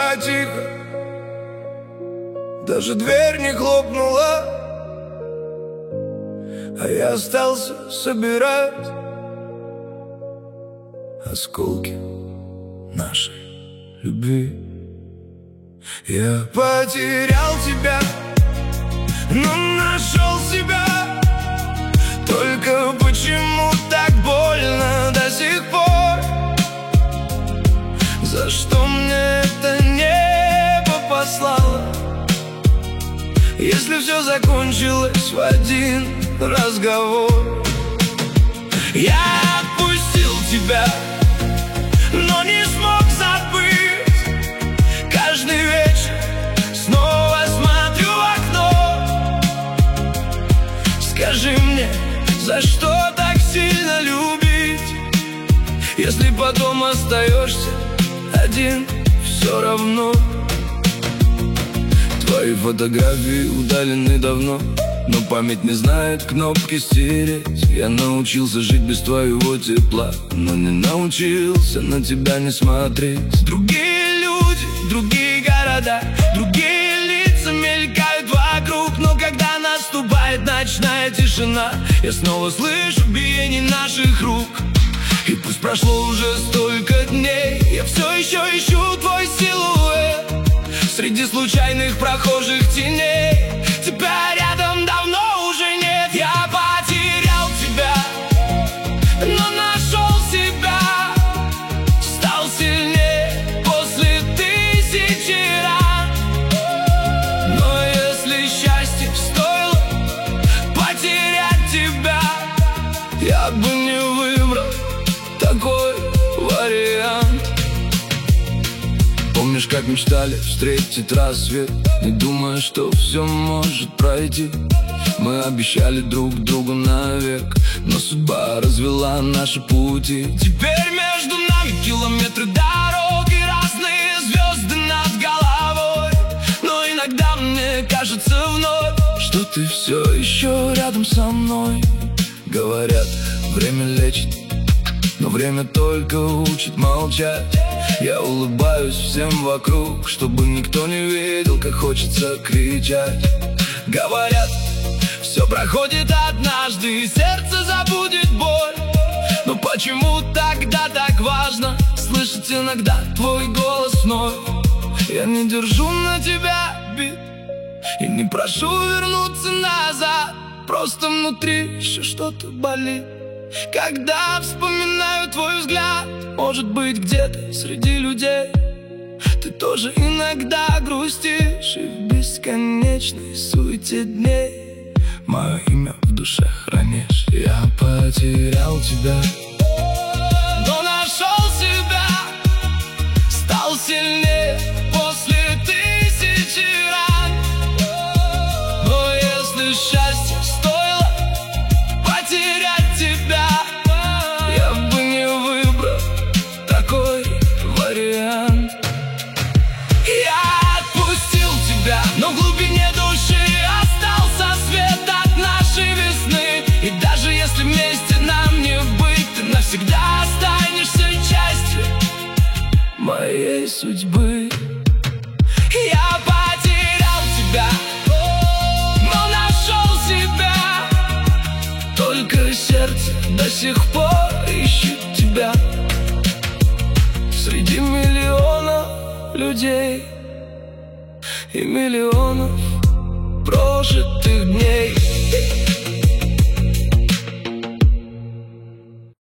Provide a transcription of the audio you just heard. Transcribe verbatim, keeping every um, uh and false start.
утра тихо, даже дверь не хлопнула, а я остался собирать осколки нашей любви. Я потерял тебя, но нашел себя. Только почему так больно до сих пор? За что мне это небо послало, если все закончилось в один разговор? Я отпустил тебя, но не смог забыть. Каждый вечер снова смотрю в окно. Скажи мне, за что так сильно любить, если потом остаешься один все равно? Твои фотографии удалены давно, но память не знает кнопки стереть. Я научился жить без твоего тепла, но не научился на тебя не смотреть. Другие люди, другие города, другие лица мелькают вокруг, но когда наступает ночная тишина, я снова слышу биение наших рук. И пусть прошло уже столько дней, я все еще ищу твой силуэт среди случайных прохожих теней. Тебя рядом давно уже нет. Я потерял тебя, но нашел себя. Стал сильнее после тысячи ран. Но если счастье стоило потерять тебя, я бы не выбрал такой вариант. Помнишь, как мечтали встретить рассвет, не думая, что все может пройти? Мы обещали друг другу навек, но судьба развела наши пути. Теперь между нами километры дорог и разные звезды над головой. Но иногда мне кажется вновь, что ты все еще рядом со мной. Говорят, время лечит, но время только учит молчать. Я улыбаюсь всем вокруг, чтобы никто не видел, как хочется кричать. Говорят, все проходит однажды, и сердце забудет боль. Но почему тогда так важно слышать иногда твой голос вновь? Я не держу на тебя обид и не прошу вернуться назад, просто внутри еще что-то болит. Когда вспоминаю твой взгляд, может быть, где-то среди людей ты тоже иногда грустишь, и в бесконечной суете дней мое имя в душе хранишь. Я потерял тебя, но нашел себя. Стал сильнее после тысячи ран. Но если счастье стоило потерять тебя, я бы не выбрал такой вариант. Я отпустил тебя, но в глубине души остался свет от нашей весны. И даже если вместе нам не быть, ты навсегда останешься частью моей судьбы. Я потерял тебя, но нашел себя. Только сердце до сих пор ищет тебя среди миллионов людей и миллионов прожитых дней.